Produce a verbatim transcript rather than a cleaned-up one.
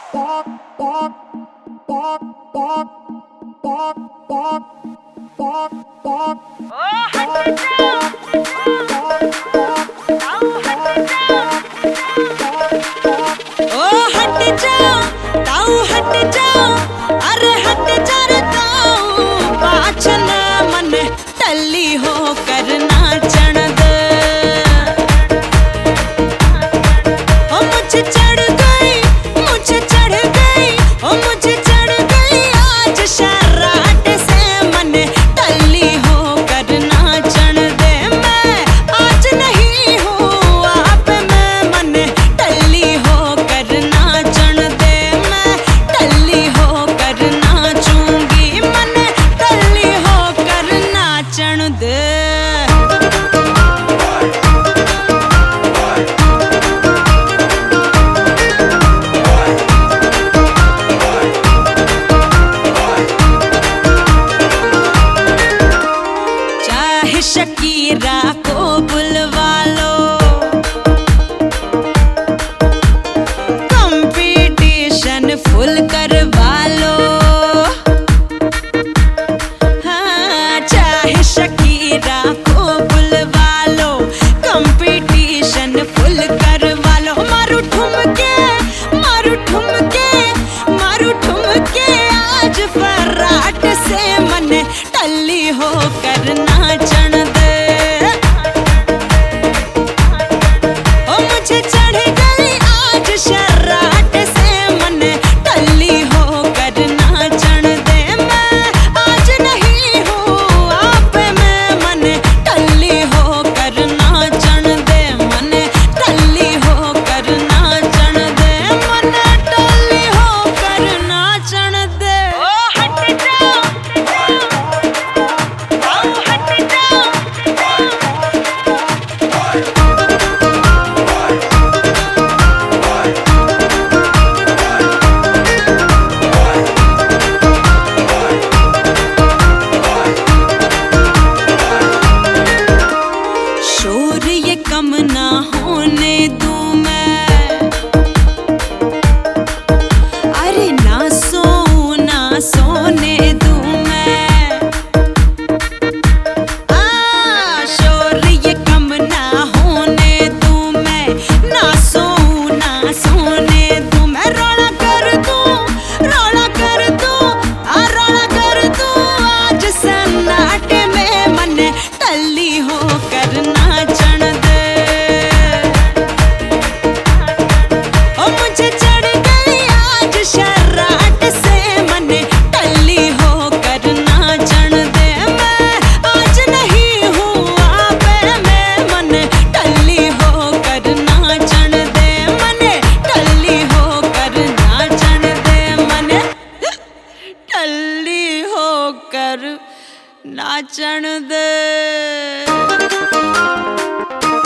Shakira को बुलवा लो, competition full करवा लो। हाँ, चाहे शकीरा को बुलवा लो, कंपटीशन फुल करवा लो। मारू ठुमके, मारू ठुमके, मारू ठुमके, आज फराट से मन टल्ली हो करना चढ़ दे। ओ मुझे चढ़ गई आज शर्राट से मन टल्ली हो करना चढ़ दे। मैं आज नहीं हूँ आप में मन टल्ली हो करना चढ़ दे। मन टल्ली हो करना चढ़ दे। मन टल्ली हो करना चढ़ दे। ओ हट जाओ, शोर ये कम ना होने दूं मैं, अरे ना सोऊं ना सोने दूं मैं। आ, शोर ये कम ना होने दूं मैं, ना सोऊं ना सोने दूं मैं। रोना कर दूं, रोना कर दूं, आ रोना कर दूं आज सन्नाटे में मन टल्ली हो करना चढ़ दे। ओ मुझे चढ़ गई आज शर्राट से मन टल्ली हो करना चढ़ दे। मैं आज नहीं हूँ आप में मन टल्ली हो करना चढ़ दे। मन टल्ली हो करना चढ़ दे। मन टल्ली हो कर नाचण दे।